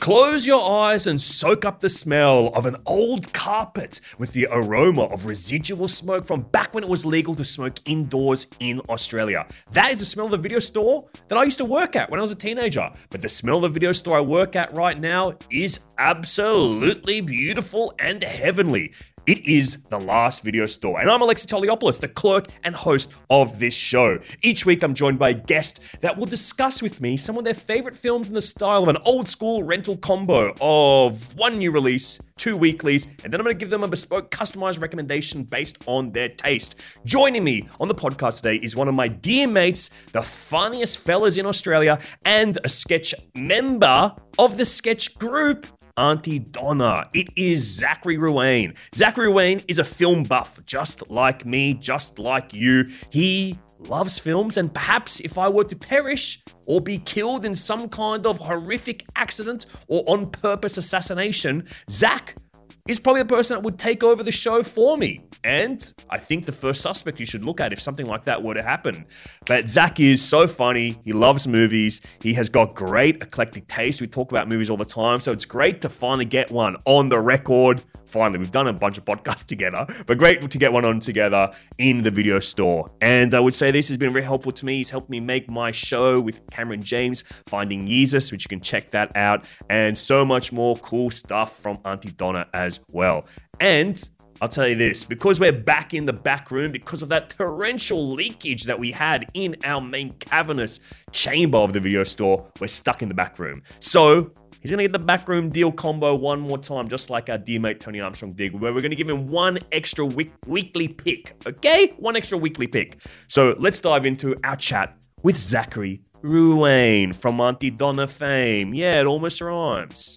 Close your eyes and soak up the smell of an old carpet with the aroma of residual smoke from back when it was legal to smoke indoors in Australia. That is the smell of the video store that I used to work at when I was a teenager. But the smell of the video store I work at right now is absolutely beautiful and heavenly. It is The Last Video Store, and I'm Alexi Toliopoulos, the clerk and host of this show. Each week, I'm joined by a guest that will discuss with me some of their favorite films in the style of an old school rental combo of one new release, 2 weeklies, and then I'm going to give them a bespoke, customized recommendation based on their taste. Joining me on the podcast today is one of my dear mates, the funniest fellas in Australia, and a sketch member of the sketch group, Aunty Donna. It is Zachary Ruane. Zachary Ruane is a film buff, just like me, just like you. He loves films, and perhaps if I were to perish or be killed in some kind of horrific accident or on-purpose assassination, Zach is probably the person that would take over the show for me. And I think the first suspect you should look at if something like that were to happen. But Zach is so funny. He loves movies. He has got great eclectic taste. We talk about movies all the time, so it's great to finally get one on the record. Finally, we've done a bunch of podcasts together, but great to get one on together in the video store. And I would say this has been very helpful to me. He's helped me make my show with Cameron James, Finding Jesus, which you can check that out, and so much more cool stuff from Aunty Donna as well. And I'll tell you this, because we're back in the back room, because of that torrential leakage that we had in our main cavernous chamber of the video store, we're stuck in the back room. So he's going to get the backroom deal combo one more time, just like our dear mate Tony Armstrong did, where we're going to give him one extra weekly pick, okay? One extra weekly pick. So let's dive into our chat with Zachary Ruane from Aunty Donna fame. Yeah, it almost rhymes.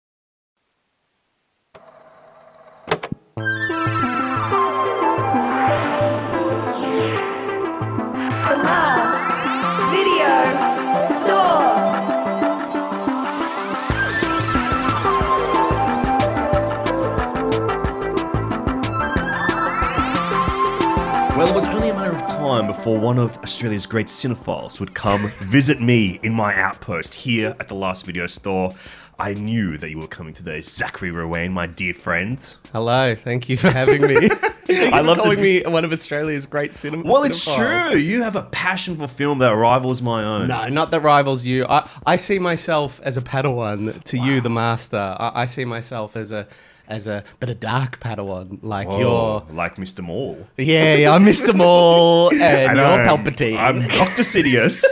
Well, it was only a matter of time before one of Australia's great cinephiles would come visit me in my outpost here at the Last Video Store. I knew that you were coming today, Zachary Ruane, my dear friend. Hello, thank you for having me. I love calling me one of Australia's great cinema. Well, it's true. You have a passion for film that rivals my own. No, not that rivals you. I see myself as a Padawan to you, the master. I see myself as a bit of dark Padawan, like you're like Mr. Maul. Yeah, I'm Mr. Maul, and you're Palpatine. I'm Dr. Sidious.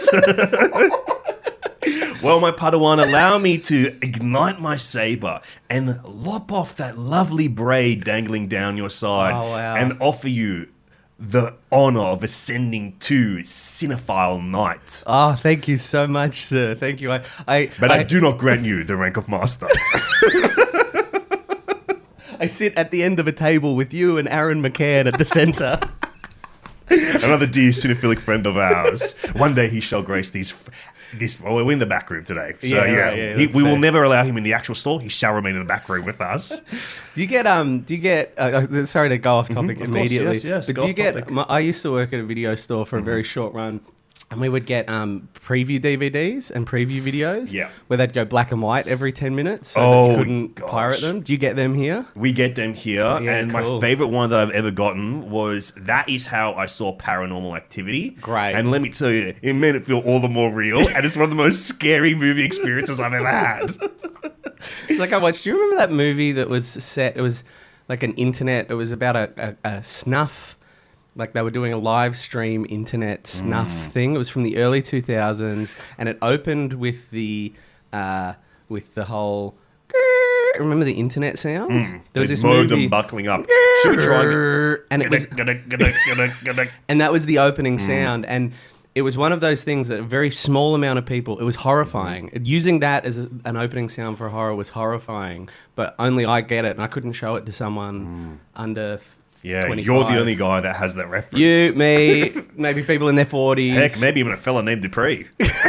Well, my Padawan, allow me to ignite my saber and lop off that lovely braid dangling down your side and offer you the honor of ascending to Cinephile Knight. Oh, thank you so much, sir. Thank you. I do not grant you the rank of master. I sit at the end of a table with you and Aaron McCann at the center. Another dear cinephilic friend of ours. One day he shall grace well, we're in the back room today. So we will never allow him in the actual store. He shall remain in the back room with us. Do you get, sorry to go off topic immediately. Yes, but I used to work at a video store for a very short run. And we would get preview DVDs and preview videos where they'd go black and white every 10 minutes so that you couldn't pirate them. Do you get them here? We get them here. And my favorite one that I've ever gotten was That Is How I Saw Paranormal Activity. Great. And let me tell you, it made it feel all the more real. And it's one of the most scary movie experiences I've ever had. It's like I watched, do you remember that movie that was set, it was like an internet, it was about a snuff. Like they were doing a live stream internet snuff thing. It was from the early 2000s, and it opened with the whole. Remember the internet sound? There was this modem buckling up. Should we try it? And it was, and that was the opening sound. And it was one of those things that a very small amount of people. It was horrifying. Using that as an opening sound for a horror was horrifying, but only I get it, and I couldn't show it to someone under. Yeah, 25. You're the only guy that has that reference. You, me, maybe people in their 40s. Heck, maybe even a fella named Dupree.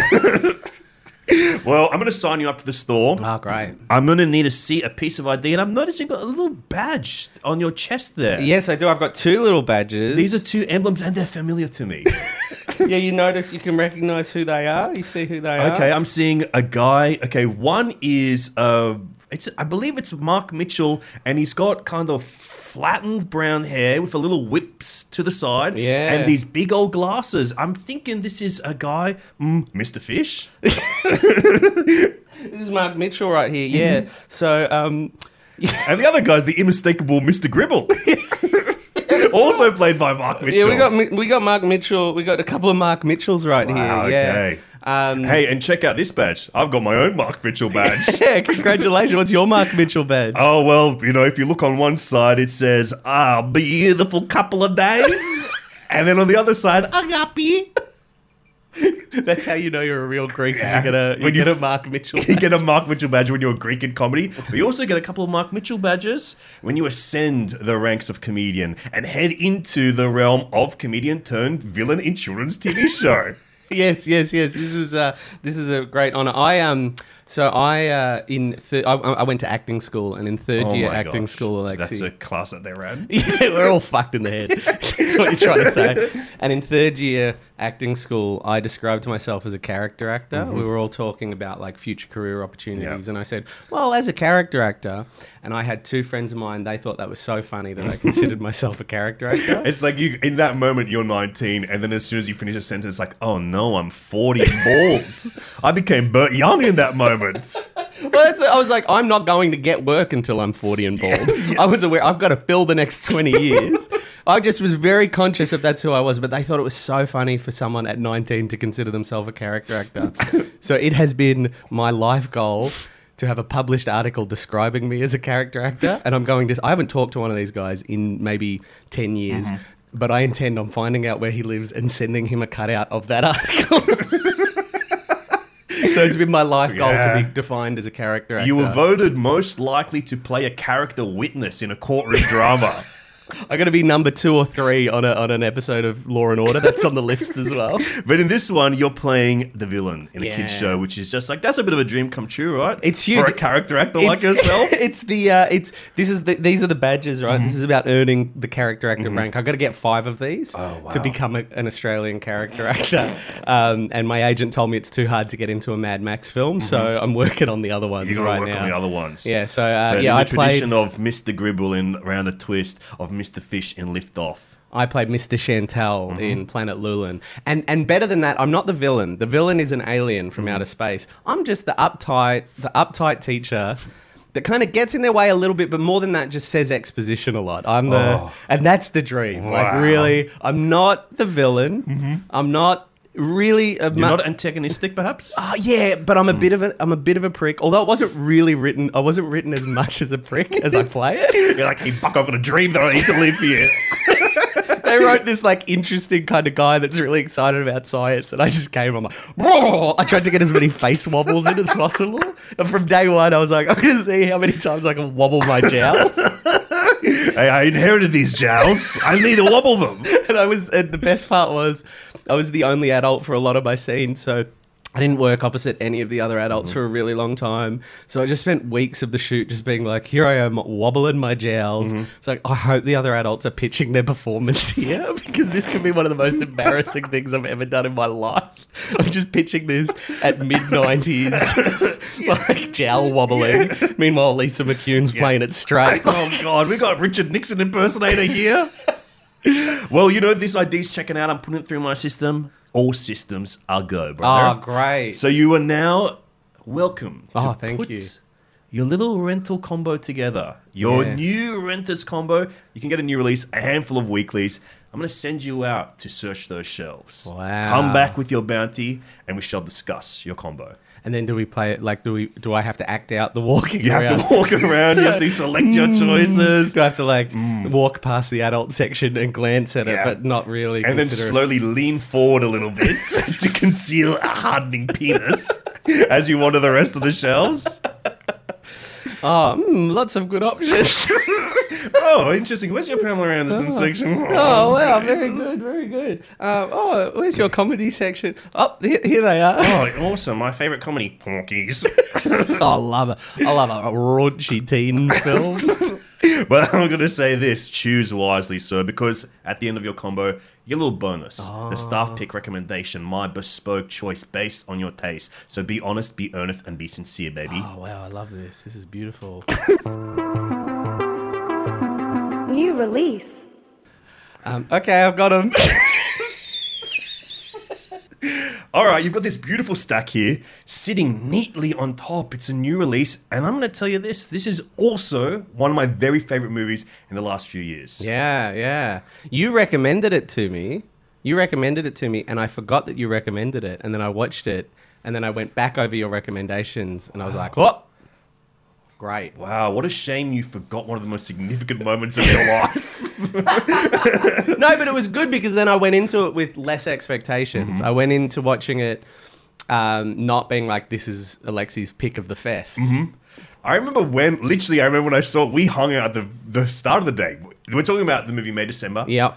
Well, I'm going to sign you up to the store. Oh, great. I'm going to need to see a piece of ID, and I'm noticing you've got a little badge on your chest there. Yes, I do. I've got two little badges. These are two emblems, and they're familiar to me. Yeah, you notice, you can recognize who they are. You see who they are. Okay, I'm seeing a guy. Okay, one is I believe it's Mark Mitchell, and he's got kind of flattened brown hair with a little whips to the side, Yeah. and these big old glasses. I'm thinking this is a guy, Mr. Fish. This is Mark Mitchell right here. Yeah. So, And the other guy's the unmistakable Mr. Gribble. Also played by Mark Mitchell. yeah, we got Mark Mitchell. We got a couple of Mark Mitchells right Wow, here. Yeah. okay. Um, Hey, and check out this badge. I've got my own Mark Mitchell badge. yeah, congratulations. What's your Mark Mitchell badge? Oh, well, if you look on one side, it says, beautiful couple of days. And then on the other side, agape. That's how you know you're a real Greek. Yeah. You get a Mark Mitchell You badge. get a Mark Mitchell badge when you're a Greek in comedy, but you also get a couple of Mark Mitchell badges when you ascend the ranks of comedian and head into the realm of comedian turned villain in children's TV show. Yes. This is a great honor. I went to acting school, and in third year my acting gosh. school, Alexi. That's a class that they ran. Yeah, we're all fucked in the head. That's what you're trying to say. And in third year acting school, I described myself as a character actor. We were all talking about like future career opportunities, and I said, well, as a character actor, and I had two friends of mine, they thought that was so funny that I considered myself a character actor. It's like in that moment you're 19, and then as soon as you finish a sentence, like, oh no, I'm 40 and bald. I became Burt Young in that moment. Well, I was like, I'm not going to get work until I'm 40 and bald. I was aware I've got to fill the next 20 years. I just was very conscious of that's who I was, but they thought it was so funny for someone at 19 to consider themselves a character actor. So it has been my life goal to have a published article describing me as a character actor, and I haven't talked to one of these guys in maybe 10 years, but I intend on finding out where he lives and sending him a cutout of that article. So it's been my life goal to be defined as a character actor. You were voted most likely to play a character witness in a courtroom drama. I got to be number 2 or 3 on an episode of Law and Order. That's on the list as well. But in this one, you're playing the villain in a Yeah. kid's show, which is just like, that's a bit of a dream come true, right? It's huge. For a character actor like yourself. These are the badges, right? This is about earning the character actor rank. I've got to get 5 of these to become an Australian character actor. And my agent told me it's too hard to get into a Mad Max film, so I'm working on the other ones You're right going to work now. on the other ones. Yeah, so But in I the tradition played. of Mr. Gribble in Round the Twist, of Mr. Fish in Lift Off. I played Mr. Chantel in Planet Lulin. And better than that, I'm not the villain. The villain is an alien from outer space. I'm just the uptight teacher that kind of gets in their way a little bit, but more than that, just says exposition a lot. And that's the dream. Wow. Like, really, I'm not the villain. I'm not really You're not antagonistic, perhaps? yeah, but I'm a bit of a prick. Although it wasn't really written, I wasn't written as much as a prick as I play it. You're like, hey, Buck, I've got a dream that I need to live here. They wrote this like interesting kind of guy that's really excited about science, and I just came. I'm like, whoa! I tried to get as many face wobbles in as possible, and from day one, I was like, I'm going to see how many times I can wobble my jowls. Hey, I inherited these jowls. I need to wobble them. And the best part was, I was the only adult for a lot of my scenes, so I didn't work opposite any of the other adults for a really long time. So I just spent weeks of the shoot just being like, here I am wobbling my jowls. It's like, I hope the other adults are pitching their performance here, because this could be one of the most embarrassing things I've ever done in my life. I'm just pitching this at mid-90s, like jowl wobbling. Meanwhile, Lisa McCune's playing it straight. Oh, God, we got Richard Nixon impersonator here. Well, this ID's checking out. I'm putting it through my system. All systems are go, brother. Oh, great. So you are now welcome to Oh, thank put you. your little rental combo together. Your Yeah. new renters combo. You can get a new release, a handful of weeklies. I'm going to send you out to search those shelves. Wow. Come back with your bounty, and we shall discuss your combo. And then do we play it like, do I have to act out the walking You have around? to walk around. You have to select your choices. Do I have to like walk past the adult section and glance at Yeah. it, but not really And then consider it? slowly lean forward a little bit to conceal a hardening penis as you wander the rest of the shelves. Oh, lots of good options. Oh, interesting. Where's your Pamela Anderson section? Oh, wow, very good, very good. Where's your comedy section? Oh, here they are. Oh, awesome. My favourite comedy, Porkies. I love it. I love a raunchy teen film. But I'm going to say this, choose wisely, sir, because at the end of your combo, you get a little bonus. The staff pick recommendation, my bespoke choice based on your taste. So be honest, be earnest, and be sincere, baby. Oh, wow, I love this. This is beautiful. New release. Okay, I've got him. All right, you've got this beautiful stack here, sitting neatly on top. It's a new release, and I'm going to tell you this is also one of my very favorite movies in the last few years. Yeah. You recommended it to me. And I forgot that you recommended it. And then I watched it, and then I went back over your recommendations, and I was like, oh, great. Wow, what a shame you forgot one of the most significant moments of your life. No, but it was good because then I went into it with less expectations. Mm-hmm. I went into watching it not being like, this is Alexi's pick of the fest. Mm-hmm. I remember when I saw it, we hung out at the start of the day. We're talking about the movie May December. Yep.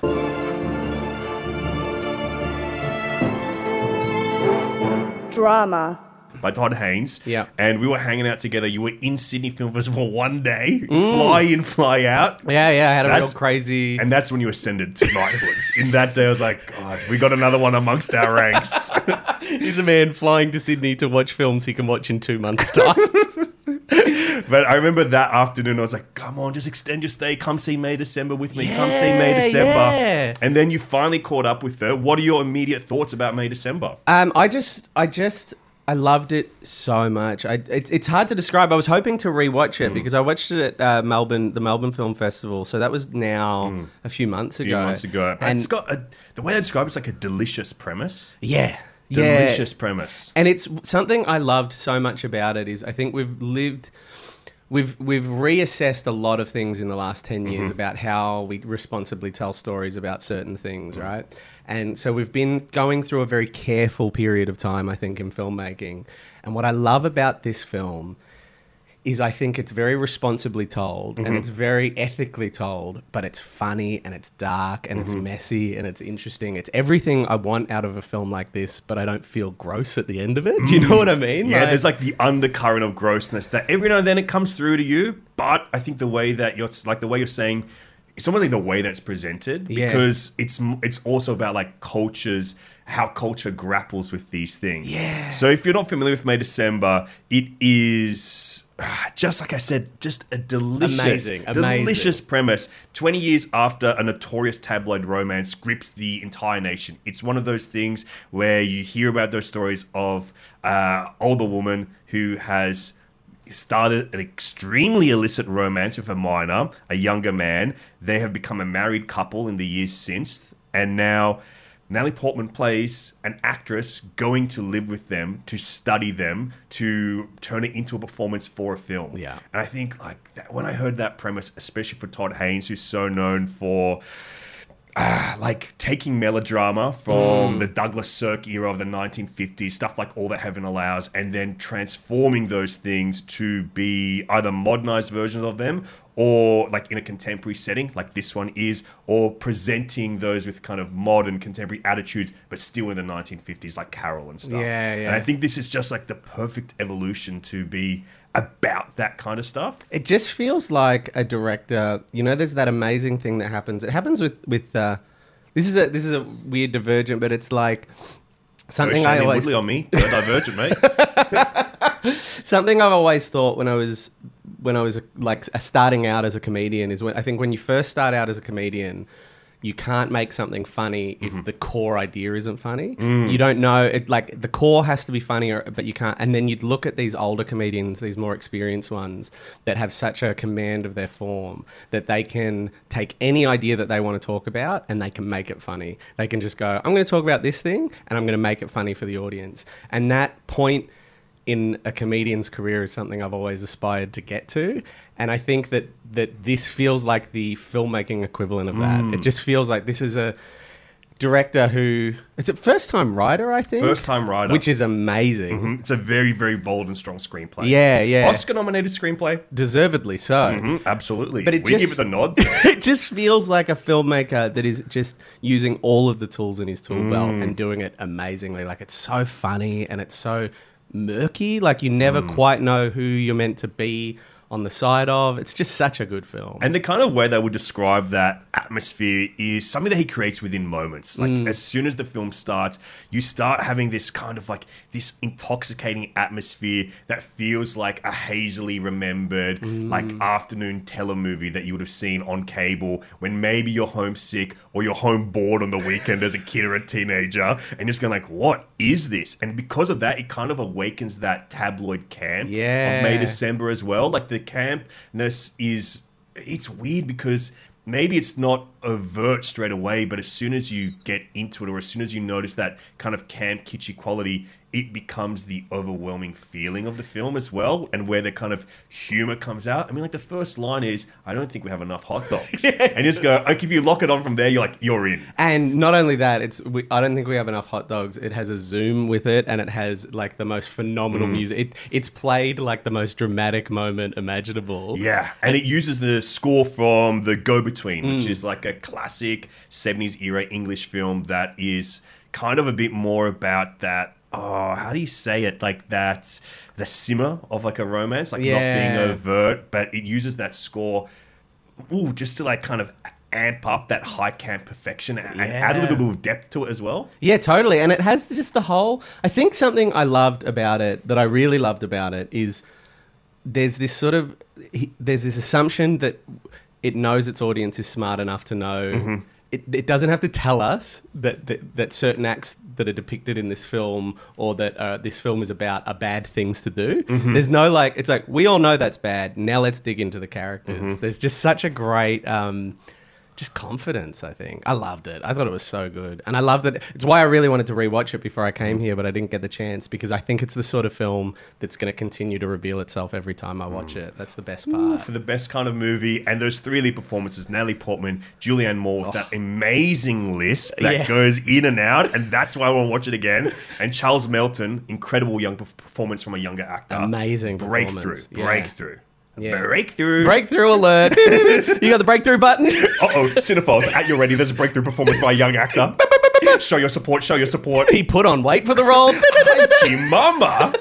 Drama. By Todd Haynes. Yeah. And we were hanging out together. You were in Sydney Film Festival one day, fly in, fly out. Yeah, I had a real crazy... And that's when you ascended to knighthood. In that day, I was like, God, we got another one amongst our ranks. He's a man flying to Sydney to watch films he can watch in 2 months' time. But I remember that afternoon, I was like, come on, just extend your stay. Come see May December with me. Come see May December. Yeah. And then you finally caught up with her. What are your immediate thoughts about May December? I loved it so much. It's hard to describe. I was hoping to rewatch it because I watched it at the Melbourne Film Festival. So that was now a few months ago. And it's got the way I describe it's like a delicious premise. Yeah. Delicious premise. And it's something I loved so much about it is I think we've reassessed a lot of things in the last 10 years about how we responsibly tell stories about certain things, right? And so we've been going through a very careful period of time, I think, in filmmaking. And what I love about this film is I think it's very responsibly told and it's very ethically told, but it's funny and it's dark and it's messy and it's interesting. It's everything I want out of a film like this, but I don't feel gross at the end of it. Do you know what I mean? Yeah, there's like the undercurrent of grossness that every now and then it comes through to you, but I think the way you're saying, it's almost like the way that it's presented because it's also about like how culture grapples with these things. Yeah. So if you're not familiar with May December, it is just like I said, just a delicious premise. 20 years after a notorious tabloid romance grips the entire nation. It's one of those things where you hear about those stories of older woman who has started an extremely illicit romance with a minor, a younger man. They have become a married couple in the years since, and now Natalie Portman plays an actress going to live with them, to study them, to turn it into a performance for a film. Yeah. And I think like that, when I heard that premise, especially for Todd Haynes, who's so known for like taking melodrama from the Douglas Sirk era of the 1950s, stuff like All That Heaven Allows, and then transforming those things to be either modernized versions of them or like in a contemporary setting like this one is, or presenting those with kind of modern contemporary attitudes but still in the 1950s like Carol and stuff. Yeah. And I think this is just like the perfect evolution to be about that kind of stuff. It just feels like a director, there's that amazing thing that happens. It happens with this is a weird divergent, but it's like something I always Woodley on me. Go divergent, mate. Something I've always thought when I was starting out as a comedian is when you first start out as a comedian, you can't make something funny if the core idea isn't funny. You don't know it. Like the core has to be funny, but you can't. And then you'd look at these older comedians, these more experienced ones that have such a command of their form that they can take any idea that they want to talk about and they can make it funny. They can just go, I'm going to talk about this thing and I'm going to make it funny for the audience. And that point in a comedian's career is something I've always aspired to get to. And I think that this feels like the filmmaking equivalent of that. It just feels like this is a director who... It's a first-time writer, I think? First-time writer. Which is amazing. It's a very, very bold and strong screenplay. Yeah. Oscar-nominated screenplay. Deservedly so. Absolutely. But we give it the nod. It just feels like a filmmaker that is just using all of the tools in his tool belt and doing it amazingly. Like, it's so funny and it's so murky. Like, you never quite know who you're meant to be on the side of. It's just such a good film. And the kind of way they would describe that atmosphere is something that he creates within moments. Like as soon as the film starts, you start having this kind of like this intoxicating atmosphere that feels like a hazily remembered like afternoon telemovie that you would have seen on cable when maybe you're homesick or you're home bored on the weekend as a kid or a teenager, and you're just going like, what is this? And because of that, it kind of awakens that tabloid camp of May December as well. Like the campness is, it's weird because maybe it's not overt straight away, but as soon as you get into it, or as soon as you notice that kind of camp kitschy quality, it becomes the overwhelming feeling of the film as well, and where the kind of humor comes out. I mean, like the first line is, "I don't think we have enough hot dogs," and you just go, like, if you lock it on from there, you're like, you're in. And not only that, I don't think we have enough hot dogs. It has a zoom with it, and it has like the most phenomenal music. It's played like the most dramatic moment imaginable. Yeah, and it uses the score from The Go-Between, which is like a classic 70s era English film that is kind of a bit more about that. Oh, how do you say it? Like that, the simmer of like a romance, like not being overt, but it uses that score, just to like kind of amp up that high camp perfection and add a little bit of depth to it as well. Yeah, totally. And it has just the whole, I think something I loved about it, that I really loved about it, is there's this sort of, there's this assumption that it knows its audience is smart enough to know. It doesn't have to tell us that certain acts that are depicted in this film, or that this film is about, are bad things to do. There's no like, it's like, we all know that's bad. Now let's dig into the characters. There's just such a great just confidence, I think. I loved it. I thought it was so good. And I loved it. It's why I really wanted to rewatch it before I came here, but I didn't get the chance, because I think it's the sort of film that's going to continue to reveal itself every time I watch it. That's the best part. For the best kind of movie, and those three lead performances, Natalie Portman, Julianne Moore, with that amazing lisp that goes in and out, and that's why I want to watch it again. And Charles Melton, incredible young performance from a younger actor. Amazing breakthrough. Yeah. Breakthrough alert. You got the breakthrough button? Uh-oh, cinephiles, at your ready. There's a breakthrough performance by a young actor. Show your support. He put on weight for the role. Mama.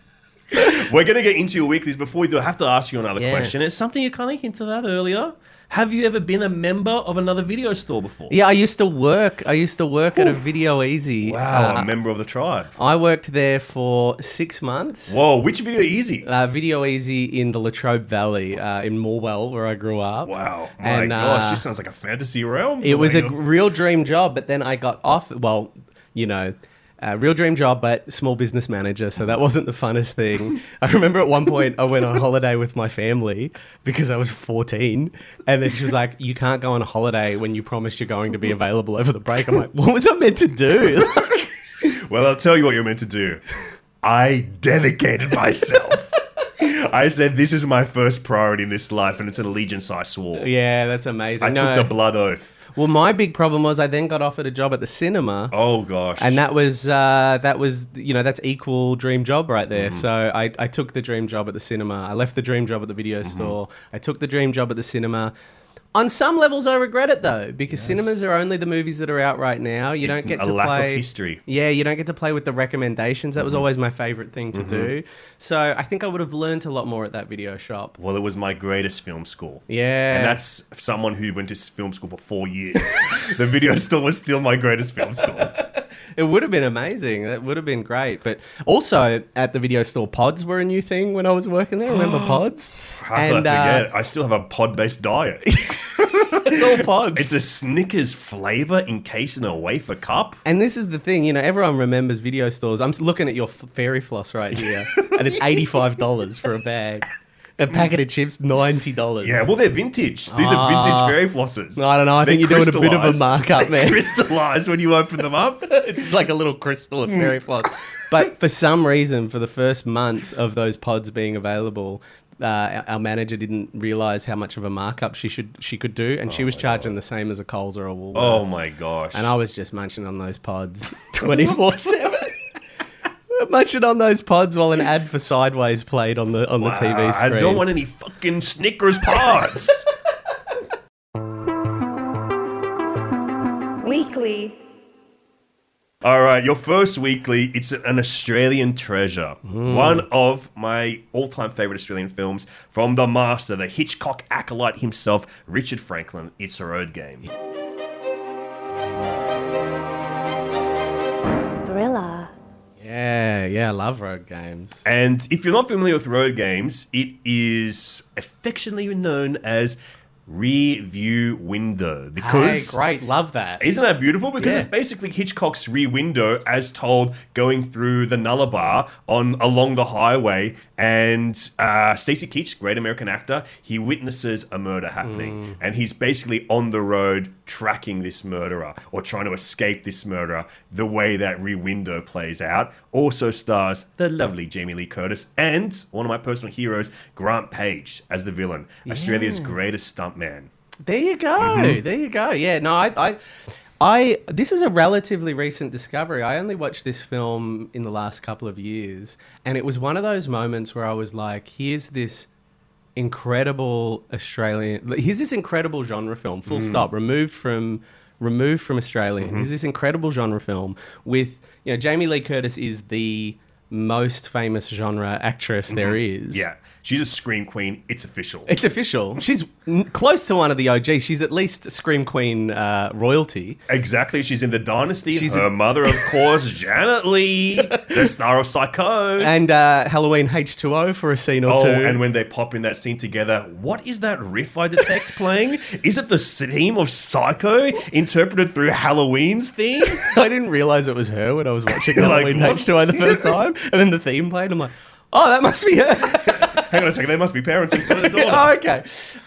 We're going to get into your weeklies. Before we do, I have to ask you another question. It's something you kind of hinted at earlier. Have you ever been a member of another video store before? Yeah, I used to work at a Video Easy. Wow, a member of the tribe. I worked there for 6 months. Whoa, which Video Easy? Video Easy in the Latrobe Valley, in Morwell, where I grew up. Wow, my gosh, this sounds like a fantasy realm. It was a real dream job, but then I got off. Well, you know, real dream job, but small business manager, so that wasn't the funnest thing. I remember at one point I went on holiday with my family because I was 14, and then she was like, "You can't go on a holiday when you promised you're going to be available over the break." I'm like, what was I meant to do? Well, I'll tell you what you're meant to do. I dedicated myself. I said, this is my first priority in this life, and it's an allegiance I swore. Yeah, that's amazing. I took the blood oath. Well, my big problem was I then got offered a job at the cinema. Oh gosh! And that was you know, that's equal dream job right there. So I took the dream job at the cinema. I left the dream job at the video store. I took the dream job at the cinema. On some levels, I regret it though, because cinemas are only the movies that are out right now. You don't get to lack play of history. Yeah, you don't get to play with the recommendations. That was always my favorite thing to do. So I think I would have learned a lot more at that video shop. Well, it was my greatest film school. Yeah, and that's someone who went to film school for 4 years. The video store was still my greatest film school. It would have been amazing. That would have been great. But also at the video store, pods were a new thing when I was working there. Remember pods? How could I forget? I still have a pod-based diet. It's all pods. It's a Snickers flavor encased in a wafer cup. And this is the thing, you know, everyone remembers video stores. I'm looking at your fairy floss right here, and it's $85 for a bag. A packet of chips, $90. Yeah, well, they're vintage. These are vintage fairy flosses. I don't know. I think you're doing a bit of a markup, man. Crystallized when you open them up. It's like a little crystal of fairy floss. But for some reason, for the first month of those pods being available, our manager didn't realize how much of a markup she could do, and she was charging the same as a Coles or a Woolworths. Oh my gosh! And I was just munching on those pods 24/7. Munching on those pods while an ad for Sideways played on the TV screen. I don't want any fucking Snickers pods. Weekly. All right, your first weekly, it's an Australian treasure. One of my all-time favorite Australian films from the master, the Hitchcock acolyte himself, Richard Franklin. It's a Road Game. Thriller. Yeah, I love road games. And if you're not familiar with Road Games, it is affectionately known as Rear View Window. Because Hey, great, love that. Isn't that beautiful? Because Yeah. it's basically Hitchcock's Rear Window as told going through the Nullarbor along the highway. And Stacey Keach, great American actor, he witnesses a murder happening. And he's basically on the road tracking this murderer or trying to escape this murderer the way that Rear Window plays out. Also stars the lovely Jamie Lee Curtis and one of my personal heroes, Grant Page, as the villain. Australia's greatest stuntman. There you go. There you go. Yeah, no, I this is a relatively recent discovery. I only watched this film in the last couple of years, and it was one of those moments where I was like, here's this incredible genre film, full stop, removed from Australian. Here's this incredible genre film with, Jamie Lee Curtis is the most famous genre actress there is. Yeah, she's a scream queen. It's official. It's official. She's close to one of the OGs. She's at least Scream Queen royalty. Exactly. She's in The Dynasty. She's Her mother, of course, Janet Leigh, the star of Psycho. And Halloween H2O for a scene or two. And when they pop in that scene together, what is that riff I detect playing? Is it the theme of Psycho interpreted through Halloween's theme? I didn't realize it was her when I was watching Like, Halloween what? H2O the first time. And then the theme played. I'm like, oh, that must be her. Hang on a second. They must be parents and son and daughter. Oh, okay.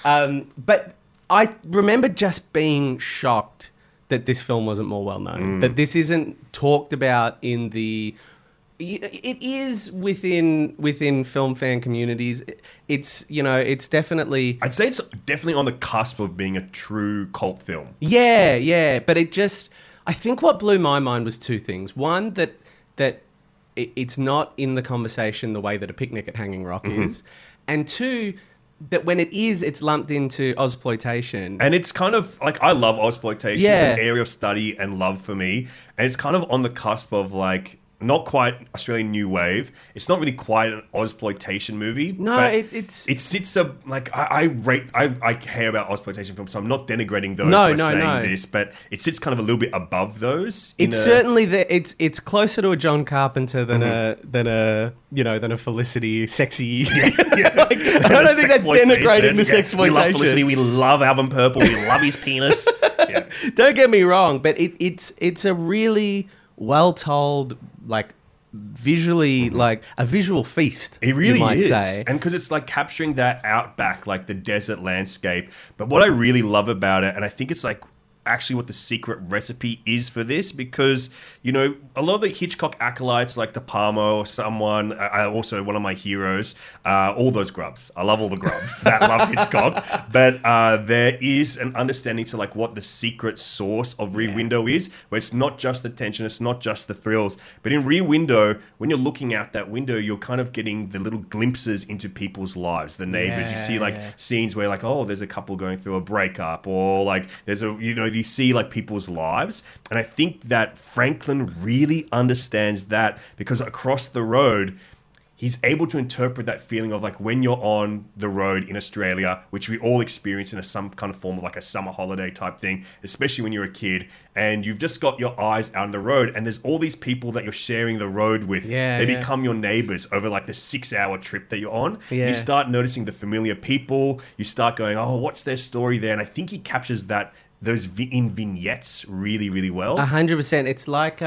But I remember just being shocked that this film wasn't more well known. That this isn't talked about in the... It is within film fan communities. It's definitely... I'd say it's definitely on the cusp of being a true cult film. Yeah. But it just... I think what blew my mind was two things. One, that it's not in the conversation the way that A Picnic at Hanging Rock is. And two, that when it is, it's lumped into Ozploitation. And it's kind of like, I love Ozploitation. Yeah. It's an area of study and love for me. And it's kind of on the cusp of like, not quite Australian New Wave. It's not really quite an Ozploitation movie. No, but it sits like I care about Ozploitation films, so I'm not denigrating those No, by no, saying no. this, but it sits kind of a little bit above those. It's certainly it's closer to a John Carpenter than a Felicity sexy. Yeah. I don't think that's denigrating the We love sexploitation. Felicity. We love Alvin Purple. We love his penis. Yeah. Don't get me wrong, but it's a really well told, like visually, like a visual feast. It really you might is. say. And because it's like capturing that outback, like the desert landscape. But what I really love about it, and I think it's like actually what the secret recipe is for this, because a lot of the Hitchcock acolytes like De Palma or someone, also one of my heroes, all those grubs. I love all the grubs that love Hitchcock, but there is an understanding to like what the secret source of Rear Window is, where it's not just the tension, it's not just the thrills, but in Rear Window, when you're looking out that window, you're kind of getting the little glimpses into people's lives, the neighbors. You see like scenes where like, oh, there's a couple going through a breakup, or like there's you see like people's lives. And I think that Franklin really understands that, because across the road, he's able to interpret that feeling of like when you're on the road in Australia, which we all experience in some kind of form of like a summer holiday type thing, especially when you're a kid and you've just got your eyes out on the road and there's all these people that you're sharing the road with. They become your neighbors over like the 6-hour trip that you're on. You start noticing the familiar people. You start going, oh, what's their story there? And I think he captures those in vignettes really, really well. 100%. It's like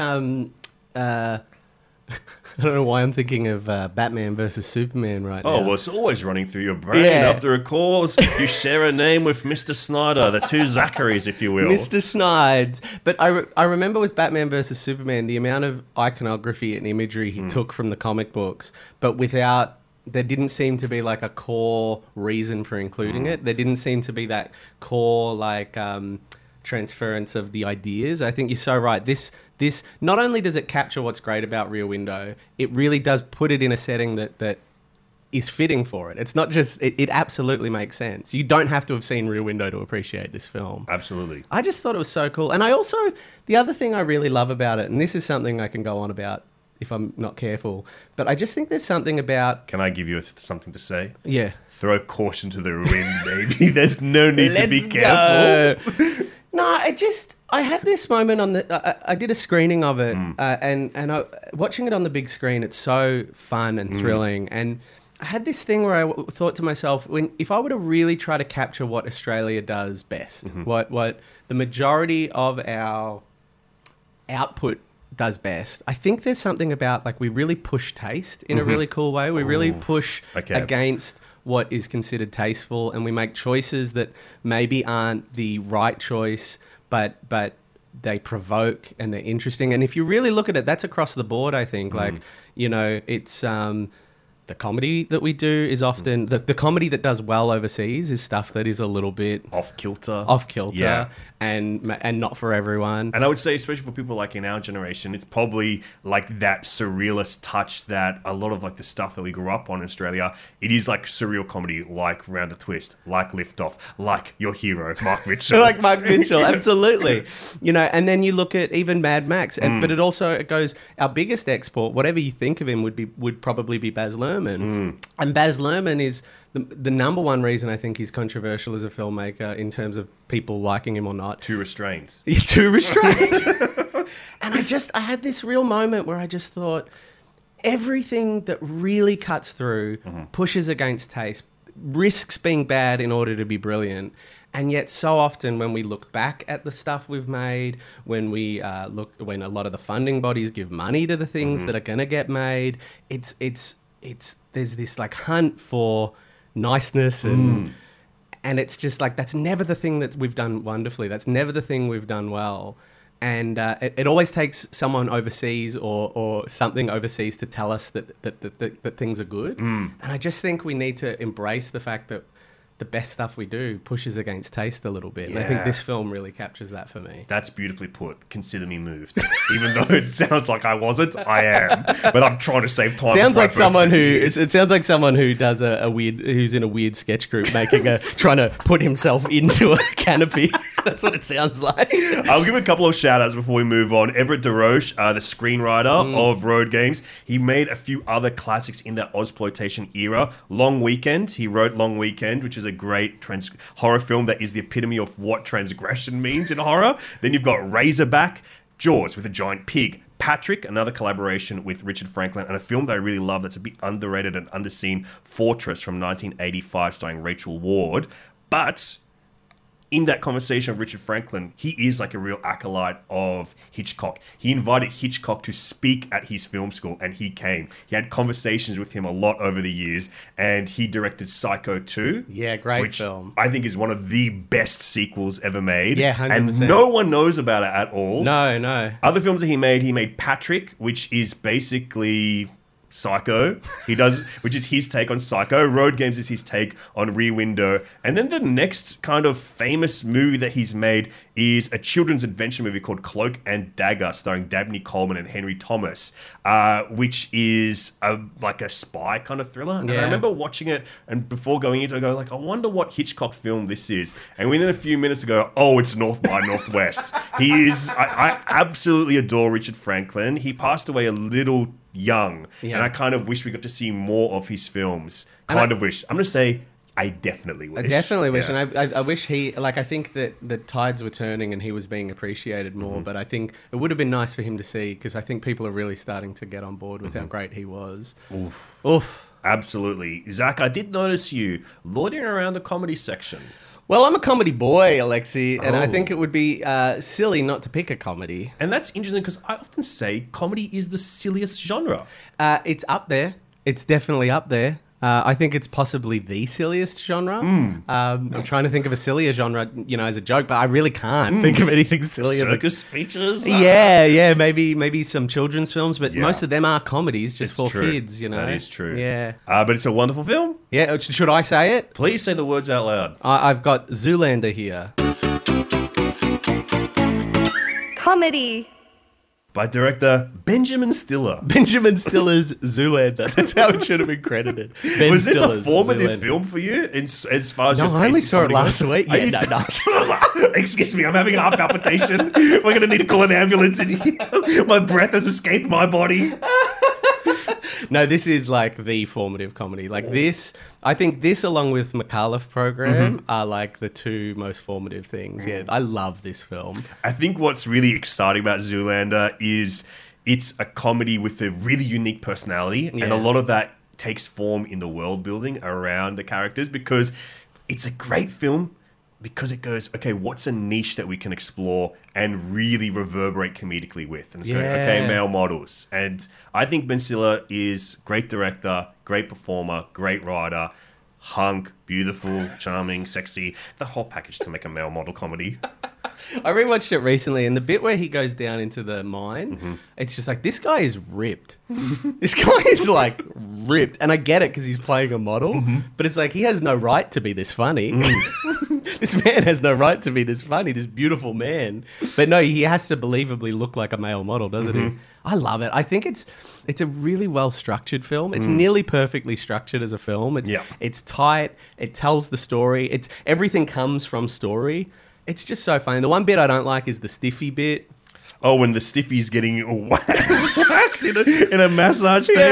I don't know why I'm thinking of Batman versus Superman right now. Oh, well, it's always running through your brain. Yeah. After a cause, you share a name with Mr. Snyder, the two Zacharys, if you will. Mr. Snides. But I remember with Batman versus Superman, the amount of iconography and imagery he took from the comic books, but without... There didn't seem to be like a core reason for including it. There didn't seem to be that core like transference of the ideas. I think you're so right. This not only does it capture what's great about Rear Window, it really does put it in a setting that is fitting for it. It's not just, it absolutely makes sense. You don't have to have seen Rear Window to appreciate this film. Absolutely. I just thought it was so cool. And I also, the other thing I really love about it, and this is something I can go on about if I'm not careful, but I just think there's something about... Can I give you something to say? Yeah. Throw caution to the wind, baby. There's no need to be careful. No, I had this moment on I did a screening of it, and watching it on the big screen, it's so fun and thrilling. And I had this thing where I thought to myself, if I were to really try to capture what Australia does best, what the majority of our output does best, I think there's something about, like, we really push taste in a really cool way. We really push against what is considered tasteful, and we make choices that maybe aren't the right choice, but they provoke and they're interesting. And if you really look at it, that's across the board, I think. Like, you know, it's the comedy that we do is often the comedy that does well overseas is stuff that is a little bit off kilter, yeah, and not for everyone. And I would say, especially for people like in our generation, it's probably like that surrealist touch that a lot of like the stuff that we grew up on in Australia, it is like surreal comedy, like Round the Twist, like Liftoff, like your hero Mark Mitchell, like Mark Mitchell, absolutely. You know, and then you look at even Mad Max, but it also goes, our biggest export, whatever you think of him, would probably be Baz Luhrmann. And Baz Luhrmann is the number one reason I think he's controversial as a filmmaker in terms of people liking him or not. Too restrained. Yeah, too restrained. And I had this real moment where I just thought, everything that really cuts through, pushes against taste, risks being bad in order to be brilliant. And yet so often when we look back at the stuff we've made, when when a lot of the funding bodies give money to the things that are going to get made, there's this like hunt for niceness and it's just like, that's never the thing that we've done wonderfully. That's never the thing we've done well. And it always takes someone overseas or something overseas to tell us that things are good. And I just think we need to embrace the fact that the best stuff we do pushes against taste a little bit. And I think this film really captures that for me. That's beautifully put. Consider me moved. Even though it sounds like I wasn't, I am. But I'm trying to save time. It sounds like someone who does who's in a weird sketch group trying to put himself into a canopy. That's what it sounds like. I'll give a couple of shout outs before we move on. Everett DeRoche, the screenwriter of Road Games, he made a few other classics in that Ozploitation era. Long Weekend, he wrote Long Weekend, which is a great horror film that is the epitome of what transgression means in horror. Then you've got Razorback, Jaws with a giant pig, Patrick, another collaboration with Richard Franklin, and a film that I really love that's a bit underrated and underseen, Fortress from 1985 starring Rachel Ward. But in that conversation of Richard Franklin, he is like a real acolyte of Hitchcock. He invited Hitchcock to speak at his film school, and he came. He had conversations with him a lot over the years, and he directed Psycho 2. Yeah, great which film. I think is one of the best sequels ever made. Yeah, 100%. And no one knows about it at all. No. Other films that he made Patrick, which is basically Psycho, which is his take on Psycho. Road Games is his take on Rear Window. And then the next kind of famous movie that he's made is a children's adventure movie called Cloak and Dagger, starring Dabney Coleman and Henry Thomas, which is like a spy kind of thriller. And I remember watching it, and before going into it, I go like, I wonder what Hitchcock film this is. And within a few minutes ago, it's North by Northwest. I absolutely adore Richard Franklin. He passed away a little young, and I kind of wish we got to see more of his films. I'm going to say I definitely wish. And I wish I think that the tides were turning and he was being appreciated more, but I think it would have been nice for him to see, because I think people are really starting to get on board with how great he was. Oof. Absolutely. Zach, I did notice you loitering around the comedy section. Well, I'm a comedy boy, Alexi, and I think it would be silly not to pick a comedy. And that's interesting because I often say comedy is the silliest genre. It's up there. It's definitely up there. I think it's possibly the silliest genre. I'm trying to think of a sillier genre, as a joke, but I really can't think of anything sillier. Circus features? Yeah, maybe some children's films, but most of them are comedies just for kids, That is true. Yeah. But it's a wonderful film. Yeah, should I say it? Please say the words out loud. I've got Zoolander here. Comedy. by director Benjamin Stiller. Benjamin Stiller's Zoolander. That's how it should have been credited. Ben Was this Stiller's a formative Zoolander. film for you as far as No, your I only taste in saw it comedy last goes? week. Are Yeah, you Excuse me, I'm having a heart palpitation. We're going to need to call an ambulance in here. My breath has escaped my body. No, this is like the formative comedy. Like this, I think this along with McAuliffe Program are like the two most formative things. Yeah, I love this film. I think what's really exciting about Zoolander is it's a comedy with a really unique personality, and Yeah. a lot of that takes form in the world building around the characters, because it's a great film because it goes, okay, what's a niche that we can explore and really reverberate comedically with? And it's going, okay, Yeah. male models. And I think Ben Stiller is great director, great performer, great writer, hunk, beautiful, charming, sexy, the whole package to make a male model comedy. I rewatched it recently, and the bit where he goes down into the mine, it's just like, this guy is ripped. This guy is like ripped. And I get it because he's playing a model, but it's like, he has no right to be this funny. This man has no right to be this funny, this beautiful man. But no, he has to believably look like a male model, doesn't he? I love it. I think it's a really well structured film. It's nearly perfectly structured as a film. It's tight. It tells the story. It's everything comes from story. It's just so funny. The one bit I don't like is the stiffy bit. Oh, when the stiffy's getting whacked in a massage table.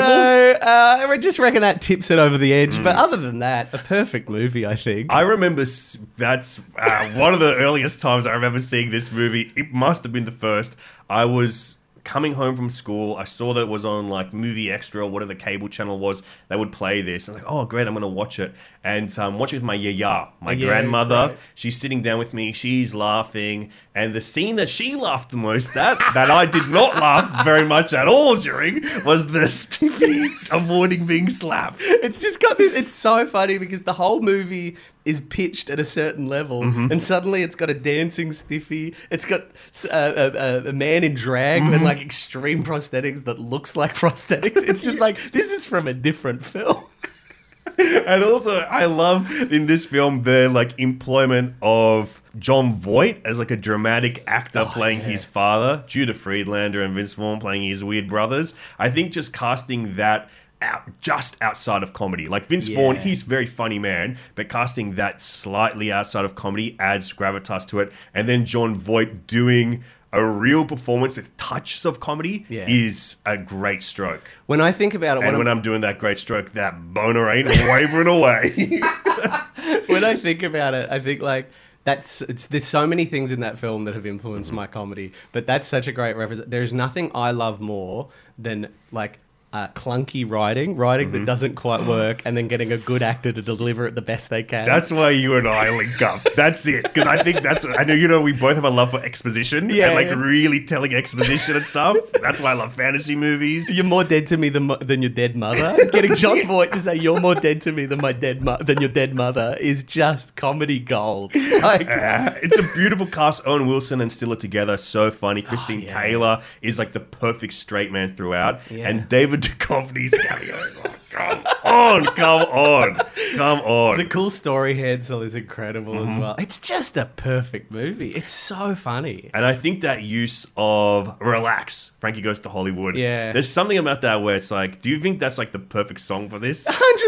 I just reckon that tips it over the edge. But other than that, a perfect movie, I think. I remember that's one of the earliest times I remember seeing this movie. It must have been the first. I was coming home from school. I saw that it was on like Movie Extra or whatever the cable channel was. They would play this. I was like, oh, great, I'm going to watch it. And watch it with my yaya, my grandmother. Right. She's sitting down with me. She's laughing. And the scene that she laughed the most at, that I did not laugh very much at all during, was the Stiffy avoiding being slapped. It's just got this, it's so funny because the whole movie is pitched at a certain level, and suddenly it's got a dancing stiffy. It's got a man in drag with like extreme prosthetics that looks like prosthetics. It's just like, this is from a different film. And also, I love in this film the like employment of John Voight as like a dramatic actor playing his father, Judah Friedlander and Vince Vaughn playing his weird brothers. I think just casting that out just outside of comedy, like Vince Vaughn, he's a very funny man, but casting that slightly outside of comedy adds gravitas to it. And then John Voight doing a real performance with touches of comedy is a great stroke. When I think about it, And when I'm doing that great stroke, that boner ain't wavering away. when I think about it, I think like there's so many things in that film that have influenced my comedy, but that's such a great reference. There's nothing I love more than like clunky writing that doesn't quite work, and then getting a good actor to deliver it the best they can. That's why you and I link up. That's it. Because I think I know, we both have a love for exposition and like really telling exposition and stuff. That's why I love fantasy movies. You're more dead to me than your dead mother. Getting John Voight to say you're more dead to me than than your dead mother is just comedy gold. Like, It's a beautiful cast. Owen Wilson and Stiller together, so funny. Christine Taylor is like the perfect straight man throughout. Yeah. And David Duchovny's cameo. Oh, come on. the cool story Hansel is incredible as well. It's just a perfect movie. It's so funny. And I think that use of relax, Frankie Goes to Hollywood. Yeah. There's something about that where it's like, do you think that's like the perfect song for this?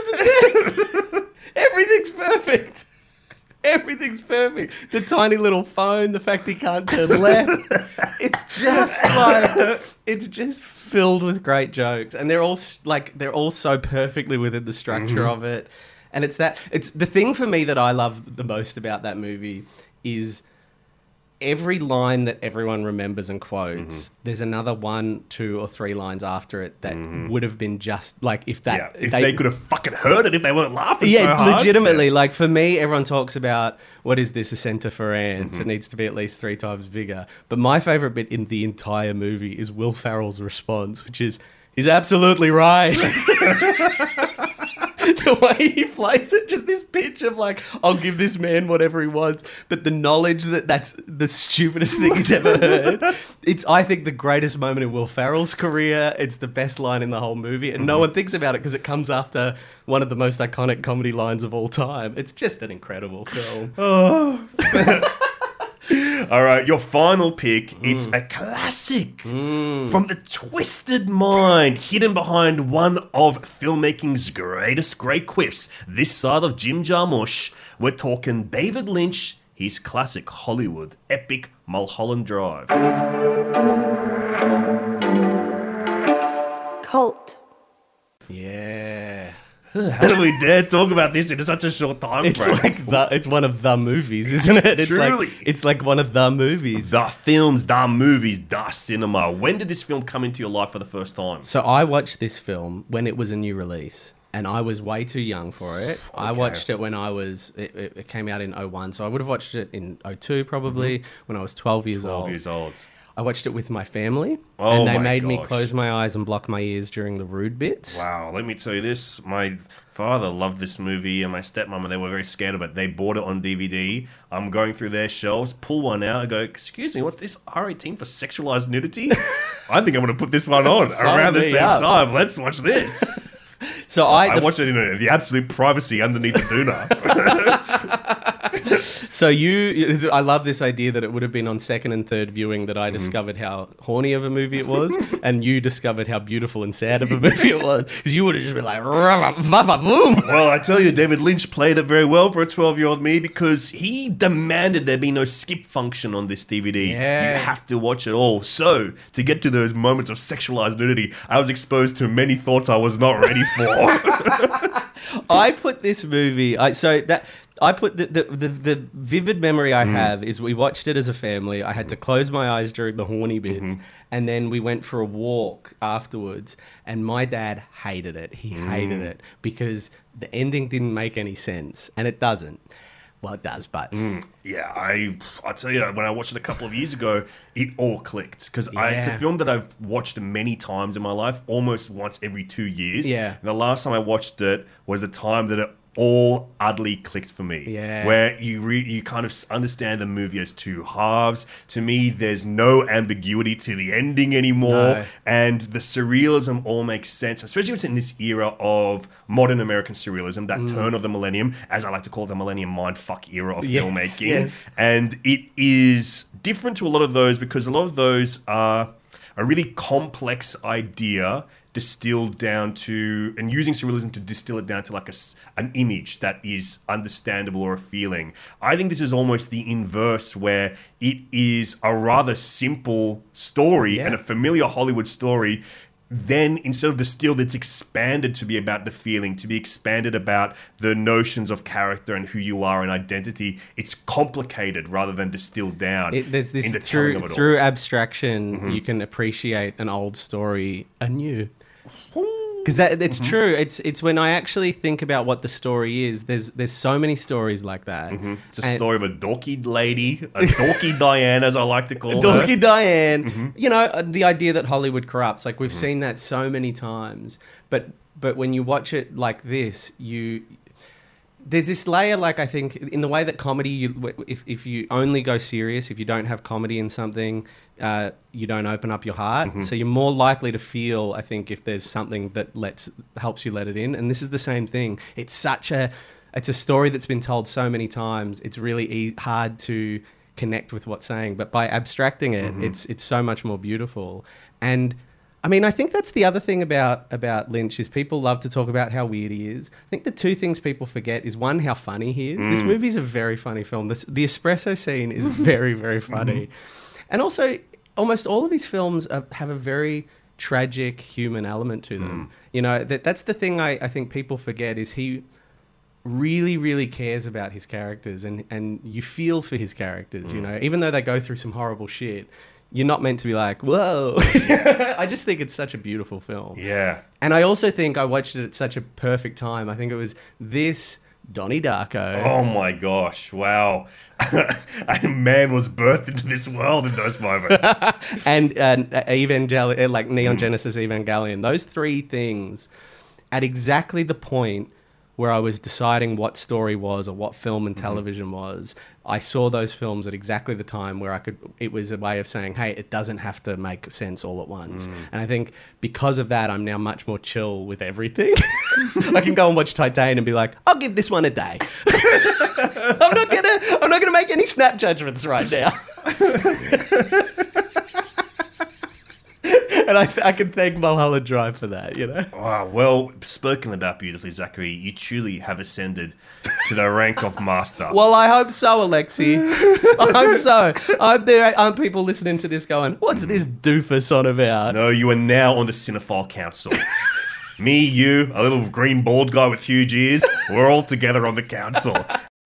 100%. Everything's perfect. Everything's perfect. The tiny little phone, the fact he can't turn left. It's just filled with great jokes, and they're all so perfectly within the structure of it. And it's the thing for me that I love the most about that movie is every line that everyone remembers and quotes, there's another 1, 2, or 3 lines after it that would have been just like if they could have fucking heard it if they weren't laughing so yeah, hard. legitimately. Like for me, everyone talks about what is this, a centre for ants? It needs to be at least 3 times bigger. But my favourite bit in the entire movie is Will Ferrell's response, which is, he's absolutely right. The way he plays it, just this pitch of like, I'll give this man whatever he wants, but the knowledge that that's the stupidest thing he's ever heard. It's, I think, the greatest moment in Will Ferrell's career. It's the best line in the whole movie, and no one thinks about it because it comes after one of the most iconic comedy lines of all time. It's just an incredible film. All right, your final pick. It's a classic from the twisted mind hidden behind one of filmmaking's greatest great quiffs. This side of Jim Jarmusch, we're talking David Lynch, his classic Hollywood epic Mulholland Drive. Cult. Yeah. How do we dare talk about this in such a short time It's frame? like it's one of the movies, isn't it? It's Truly. it's like one of the movies. The films, the movies, the cinema. When did this film come into your life for the first time? So I watched this film when it was a new release, and I was way too young for it. I watched it when it came out in 01, so I would have watched it in 02 probably, when I was 12 years 12 old. years old. I watched it with my family, Oh and they my made me gosh. close my eyes and block my ears during the rude bits. Wow, let me tell you this. My father loved this movie, and my stepmom, and they were very scared of it. They bought it on DVD. I'm going through their shelves, pull one out, and go, excuse me, what's this, R18 for sexualized nudity? I think I'm going to put this one on Sign around the me same up. time. Let's watch this. So I the watched it in the absolute privacy underneath the doona. So I love this idea that it would have been on second and third viewing that I discovered how horny of a movie it was, and you discovered how beautiful and sad of a movie it was. Because you would have just been like, boom. Well, I tell you, David Lynch played it very well for a 12-year-old me because he demanded there be no skip function on this DVD. Yeah. You have to watch it all. So, to get to those moments of sexualized nudity, I was exposed to many thoughts I was not ready for. I put this movie. I put the vivid memory I have is we watched it as a family. I had to close my eyes during the horny bits, and then we went for a walk afterwards. And my dad hated it. He hated it because the ending didn't make any sense, and it doesn't. Well, it does, but Yeah, I tell you, when I watched it a couple of years ago, it all clicked. Because it's a Yeah. film that I've watched many times in my life, almost once every 2 years. Yeah. And the last time I watched it was the time that it all utterly clicked for me. Yeah. Where you kind of understand the movie as two halves. To me, there's no ambiguity to the ending anymore. No. And the surrealism all makes sense, especially when it's in this era of modern American surrealism, that turn of the millennium, as I like to call it, the millennium mindfuck era of Yes, filmmaking. yes. And it is different to a lot of those because a lot of those are a really complex idea distilled down to, and using surrealism to distill it down to like an image that is understandable or a feeling. I think this is almost the inverse, where it is a rather simple story and a familiar Hollywood story. Then instead of distilled, it's expanded to be about the feeling, to be expanded about the notions of character and who you are and identity. It's complicated rather than distilled down. there's this in the telling of it through all. abstraction, you can appreciate an old story anew. Because it's true. It's when I actually think about what the story is. There's so many stories like that. It's a story of a dorky lady, a dorky Diane, as I like to call her. Dorky Diane. You know, the idea that Hollywood corrupts. Like we've seen that so many times. But when you watch it like this, there's this layer, like I think, in the way that comedy, if you only go serious, if you don't have comedy in something, you don't open up your heart. So you're more likely to feel, I think, if there's something that helps you let it in. And this is the same thing. It's a story that's been told so many times. It's really hard to connect with what's saying. But by abstracting it, it's so much more beautiful. And I mean, I think that's the other thing about Lynch is people love to talk about how weird he is. I think the two things people forget is, one, how funny he is. This movie's a very funny film. The espresso scene is very, very funny. And also, almost all of his films have a very tragic human element to them. You know, that's the thing I think people forget is he really, really cares about his characters, and you feel for his characters, you know, even though they go through some horrible shit. You're not meant to be like, whoa. I just think it's such a beautiful film. Yeah. And I also think I watched it at such a perfect time. I think it was this, Donnie Darko. Oh my gosh. Wow. A man was birthed into this world in those moments. And like Neon Genesis Evangelion. Those three things at exactly the point where I was deciding what story was or what film and television was. I saw those films at exactly the time where it was a way of saying, hey, it doesn't have to make sense all at once. And I think because of that, I'm now much more chill with everything. I can go and watch Titan and be like, I'll give this one a day. I'm not gonna make any snap judgments right now. And I can thank Mulholland Drive for that, you know? Wow, well, spoken about beautifully, Zachary. You truly have ascended to the rank of master. Well, I hope so, Alexi. I hope so. There aren't people listening to this going, what's this doofus on about? No, you are now on the Cinephile Council. Me, you, a little green bald guy with huge ears, we're all together on the council.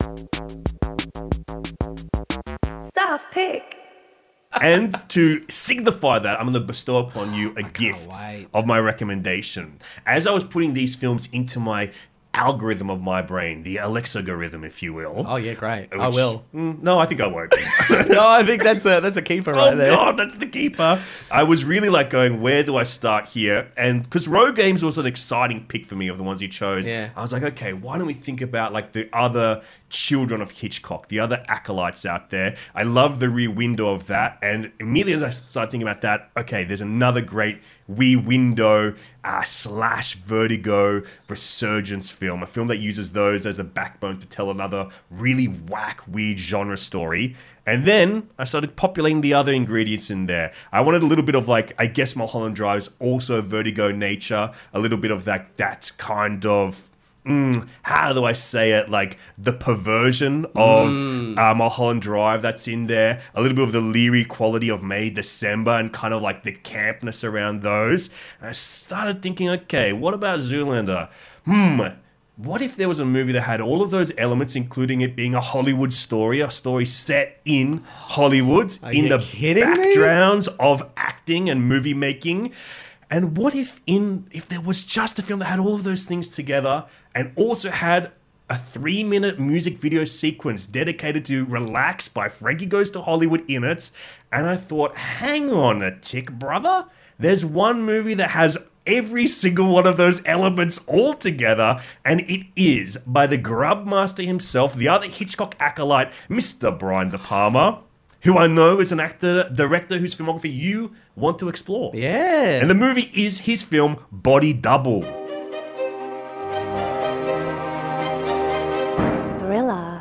Staff pick. And to signify that, I'm going to bestow upon you a gift wait. of my recommendation. As I was putting these films into my algorithm of my brain, the Alexagorithm, if you will. Oh, yeah, great. I which- will. No, I think I won't. No, I think that's a keeper right Oh there. God, that's the keeper. I was really like going, where do I start here? And because Road Games was an exciting pick for me of the ones you chose. Yeah. I was like, okay, why don't we think about like the other children of Hitchcock, the other acolytes out there? I love the Rear Window of that. And immediately as I started thinking about that, okay, there's another great Rear Window / Vertigo resurgence film, a film that uses those as the backbone to tell another really whack, weird genre story. And then I started populating the other ingredients in there. I wanted a little bit of like, I guess Mulholland Drive's also Vertigo nature, a little bit of that kind of, how do I say it? Like the perversion of Mulholland Drive that's in there. A little bit of the leery quality of May, December, and kind of like the campness around those. And I started thinking, okay, what about Zoolander? What if there was a movie that had all of those elements, including it being a Hollywood story, a story set in Hollywood, in you the kidding me? backgrounds of acting and movie making? And what if there was just a film that had all of those things together and also had a 3-minute music video sequence dedicated to Relax by Frankie Goes to Hollywood in it? And I thought, hang on a tick, brother. There's one movie that has every single one of those elements all together, and it is by the Grub Master himself, the other Hitchcock acolyte, Mr. Brian De Palma, who I know is an actor, director whose filmography you want to explore. Yeah. And the movie is his film, Body Double. Thriller.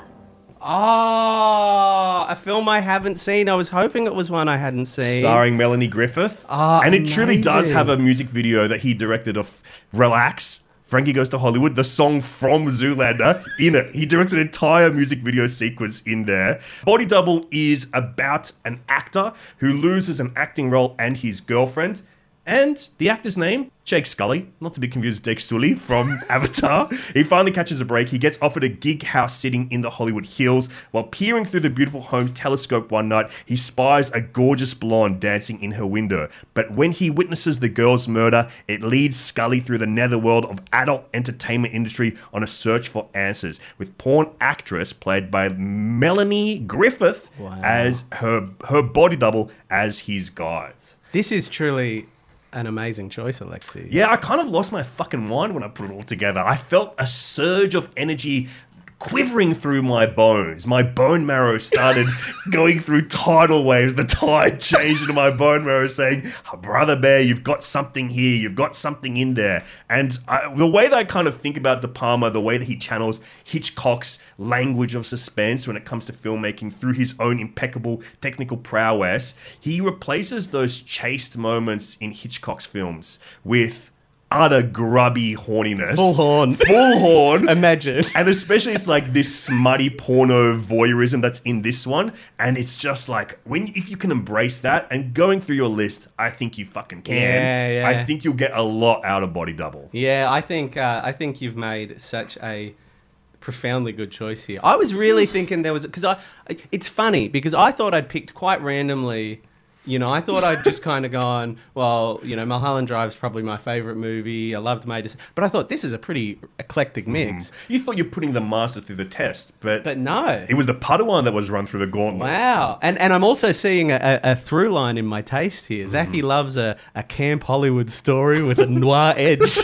Oh, a film I haven't seen. I was hoping it was one I hadn't seen. Starring Melanie Griffith. Ah, and it truly does amazing. have a music video that he directed of Relax, Frankie Goes to Hollywood, the song from Zoolander in it. He directs an entire music video sequence in there. Body Double is about an actor who loses an acting role and his girlfriend. And the actor's name, Jake Sully, not to be confused with Jake Sully from Avatar. He finally catches a break. He gets offered a gig house sitting in the Hollywood Hills. While peering through the beautiful home's telescope one night, he spies a gorgeous blonde dancing in her window. But when he witnesses the girl's murder, it leads Scully through the netherworld of adult entertainment industry on a search for answers, with porn actress played by Melanie Griffith as her body double as his guide. This is truly an amazing choice, Alexi. Yeah, I kind of lost my fucking mind when I put it all together. I felt a surge of energy quivering through my bones. My bone marrow started going through tidal waves. The tide changed into my bone marrow saying, Brother Bear, you've got something here. You've got something in there. And the way that I kind of think about De Palma, the way that he channels Hitchcock's language of suspense when it comes to filmmaking through his own impeccable technical prowess, he replaces those chaste moments in Hitchcock's films with utter grubby horniness. Full horn. Full horn. Imagine. And especially it's like this smutty porno voyeurism that's in this one. And it's just like, if you can embrace that, and going through your list, I think you fucking can. Yeah. I think you'll get a lot out of Body Double. Yeah, I think you've made such a profoundly good choice here. I was really thinking there was, because it's funny because I thought I'd picked quite randomly. You know, I thought I'd just kind of gone, well, you know, Mulholland Drive's probably my favourite movie. I loved May December. But I thought this is a pretty eclectic mix. You thought you're putting the master through the test, but no. it was the Padawan that was run through the gauntlet. Wow. And I'm also seeing a through line in my taste here. Zachy loves a camp Hollywood story with a noir edge.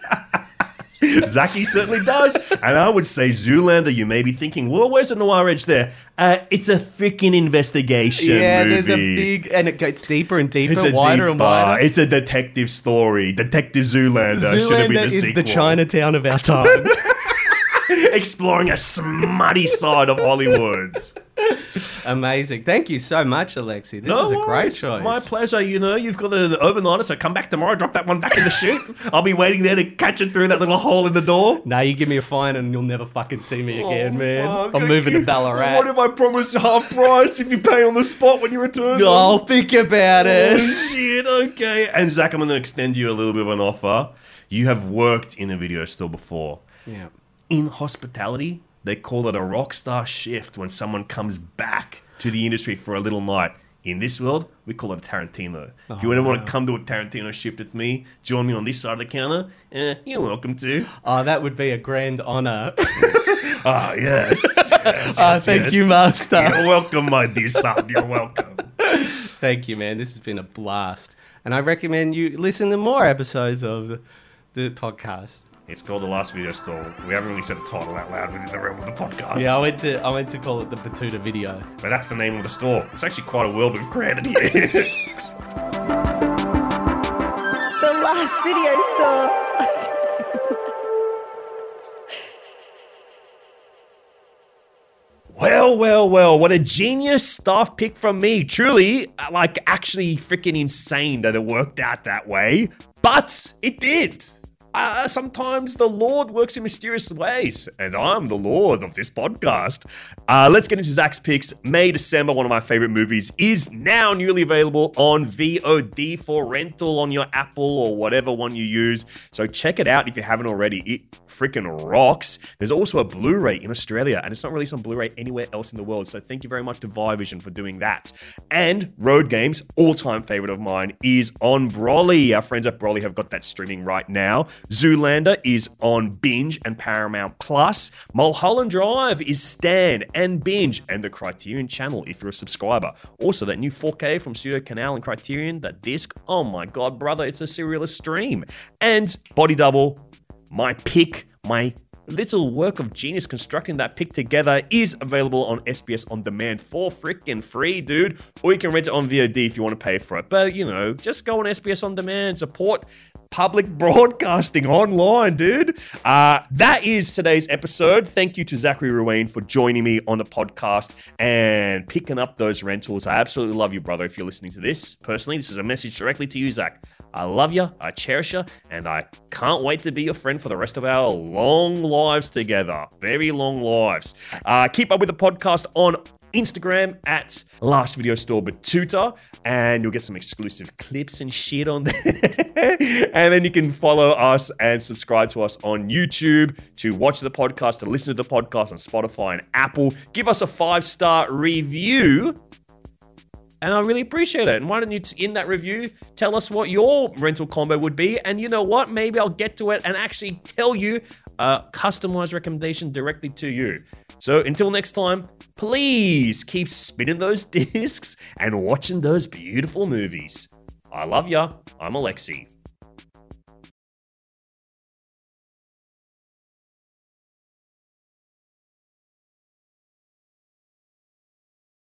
Zaki certainly does. And I would say Zoolander, you may be thinking, well, where's the noir edge there? It's a freaking investigation movie. There's a big, and it gets deeper and deeper, It's a wider deep and wider. It's a detective story. Detective Zoolander should have been Zoolander the is sequel. the Chinatown of our time. Exploring a smutty side of Hollywood. Amazing. Thank you so much, Alexi. This is a great worries. choice. My pleasure. You know, you've got an overnighter, so come back tomorrow, drop that one back in the chute. I'll be waiting there to catch it through that little hole in the door. Now you give me a fine and you'll never fucking see me again, man. Fuck. I'm moving to Ballarat. What if I promise half price if you pay on the spot when you return? I'll think about it. Oh, shit, okay. And Zach, I'm going to extend you a little bit of an offer. You have worked in a video store before. Yeah. In hospitality, they call it a rock star shift when someone comes back to the industry for a little night. In this world, we call it a Tarantino. If you ever want to come to a Tarantino shift with me, join me on this side of the counter, you're welcome to. Oh, that would be a grand honour. Ah, yes. yes, Thank you, Master. You're welcome, my dear son. You're welcome. Thank you, man. This has been a blast. And I recommend you listen to more episodes of the podcast. It's called The Last Video Store. We haven't really said the title out loud within the realm of the podcast. Yeah, I went to call it the Batuta Video. But that's the name of the store. It's actually quite a world we've created here. The Last Video Store. Well, what a genius staff pick from me. Truly, like, actually freaking insane that it worked out that way. But it did. Sometimes the Lord works in mysterious ways, and I'm the Lord of this podcast. Let's get into Zach's picks. May, December, one of my favorite movies, is now newly available on VOD for rental on your Apple or whatever one you use. So check it out if you haven't already. It freaking rocks. There's also a Blu-ray in Australia, and it's not released on Blu-ray anywhere else in the world. So thank you very much to Viavision for doing that. And Road Games, all-time favorite of mine, is on Broly. Our friends at Broly have got that streaming right now. Zoolander is on Binge and Paramount Plus. Mulholland Drive is Stan and Binge and the Criterion channel if you're a subscriber. Also, that new 4K from Studio Canal and Criterion, that disc, oh my god, brother, it's a serialist stream. And Body Double, my pick, my little work of genius constructing that pick together, is available on SBS On Demand for freaking free, dude. Or you can rent it on VOD if you want to pay for it. But, you know, just go on SBS On Demand, support public broadcasting online, dude. That is today's episode. Thank you to Zachary Ruane for joining me on the podcast and picking up those rentals. I absolutely love you, brother, if you're listening to this. Personally, this is a message directly to you, Zach. I love you, I cherish you, and I can't wait to be your friend for the rest of our long lives together. Very long lives. Keep up with the podcast on Instagram at Last Video Store Batuta, and you'll get some exclusive clips and shit on there. And then you can follow us and subscribe to us on YouTube to watch the podcast, to listen to the podcast on Spotify and Apple. Give us a 5-star review, and I really appreciate it. And why don't you, in that review, tell us what your rental combo would be? And you know what? Maybe I'll get to it and actually tell you a customized recommendation directly to you. So until next time, please keep spinning those discs and watching those beautiful movies. I love ya. I'm Alexi.